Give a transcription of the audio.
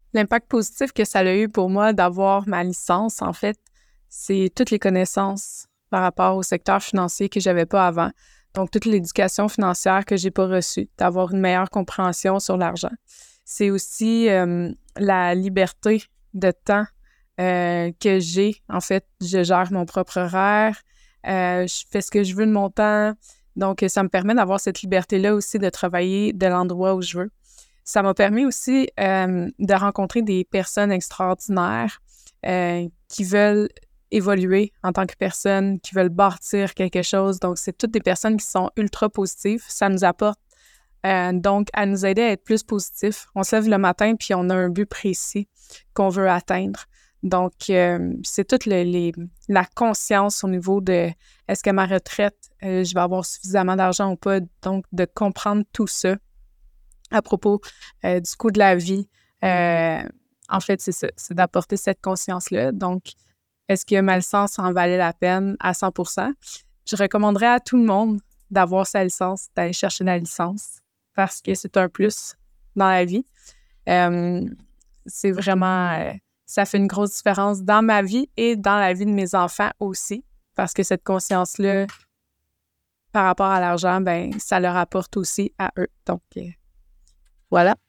L'impact positif que ça a eu pour moi d'avoir ma licence, en fait, c'est toutes les connaissances par rapport au secteur financier que j'avais pas avant. Donc, toute l'éducation financière que j'ai pas reçue, d'avoir une meilleure compréhension sur l'argent. C'est aussi la liberté de temps que j'ai. En fait, je gère mon propre horaire, je fais ce que je veux de mon temps. Donc, ça me permet d'avoir cette liberté-là aussi de travailler de l'endroit où je veux. Ça m'a permis aussi de rencontrer des personnes extraordinaires qui veulent évoluer en tant que personne, qui veulent bâtir quelque chose. Donc, c'est toutes des personnes qui sont ultra positives. Ça nous apporte donc à nous aider à être plus positifs. On se lève le matin puis on a un but précis qu'on veut atteindre. Donc, c'est toute la conscience au niveau de est-ce que ma retraite, je vais avoir suffisamment d'argent ou pas. Donc, de comprendre tout ça à propos du coût de la vie. En fait, c'est ça, c'est d'apporter cette conscience-là. Donc, est-ce que ma licence en valait la peine à 100%? Je recommanderais à tout le monde d'avoir sa licence, d'aller chercher la licence parce que c'est un plus dans la vie. Euh, c'est vraiment, ça fait une grosse différence dans ma vie et dans la vie de mes enfants aussi parce que cette conscience-là, par rapport à l'argent, ben ça leur apporte aussi à eux. Donc, voilà.